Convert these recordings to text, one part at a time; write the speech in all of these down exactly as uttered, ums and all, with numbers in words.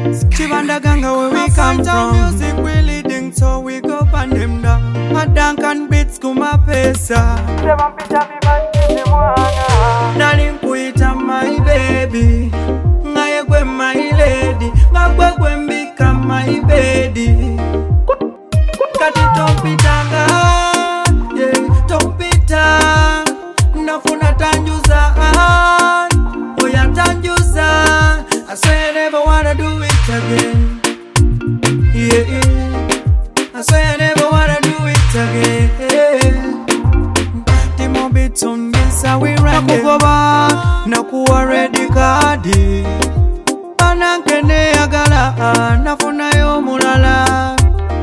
Chibandaganga where we come from. Music we leading so we go pan them down. A Duncan beats kuma pesa. Nalinkuita my baby, ngaye kwe my lady, ngakwe kwe mbika my baby. Kati tompitanga, yeah, tompita. Nafuna tanjuza, oya tanjuza. I swear I never wanna do it again. Yeah, yeah. I swear I never wanna do it again. Timo beats on this, how we run it. Nakugoba, nakuwa ready kadi. Anankene agala, nafuna yo mulala.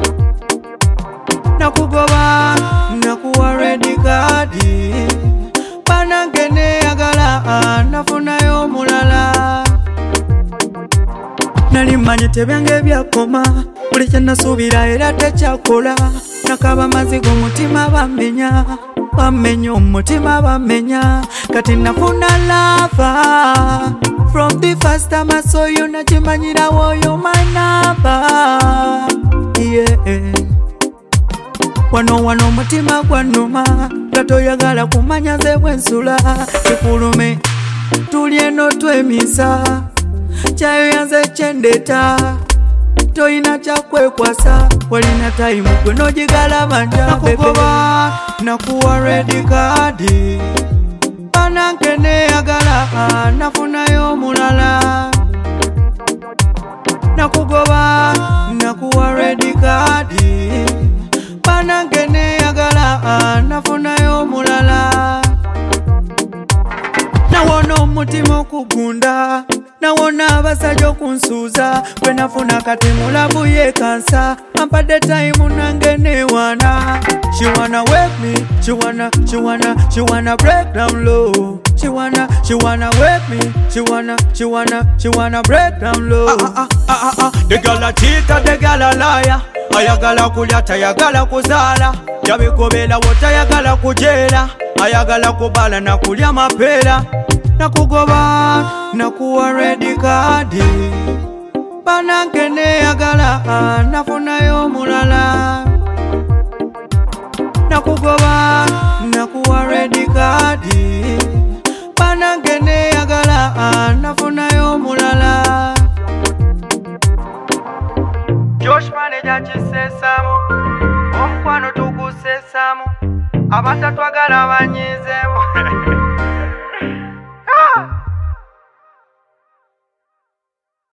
Nakugoba, nakuwa ready kadi. Anankene agala, nafuna yo mulala. Nalimanye tebyange byakoma, buli kye nasuubira era tekyakola. Nakaba mazigo mutima bamenya, bamenya omutima bamenya. Kati nafuna lava. From the first time I saw you, nakimanyira woyo my number. Yeah. Wano wano mutima gwanuma, gatoyagala kumanya ze bwensula. Kikulume tulye notwemisa, chayo yanze chendeta. Toyina kyakwekwasa, walina time gwe nojigala banja. Nakugoba, nakuwa ready kadi. Banankene agala, nafuna yo mulala. Nakugoba, nakuwa ready kadi. Banankene agala, nafuna yo mulala. Nawona omutima okugunda, nawona abasajja okunsuuza. Gwe nafuna kati mulabu yekansa, ampadde time nange newana. She wanna wake me, she wanna, she wanna, she wanna break down low. She wanna, she wanna wake me, she wanna, she wanna, she wanna break down low. Ah ah ah ah ah, the girl a cheater, the girl a liar. Ayagala kulya tayagala kuzala, yabikobera wotayagala kujera. Ayagala kubala na kulya mapera. Nakugoba, nakuwa ready kadi. Banankene agala, nafuna yo mulala. Nakugoba, nakuwa ready kadi. Banankene agala, nafuna yo mulala. Josh manager chisesamu, omkwano tukusesamu. Abatatwagala banyize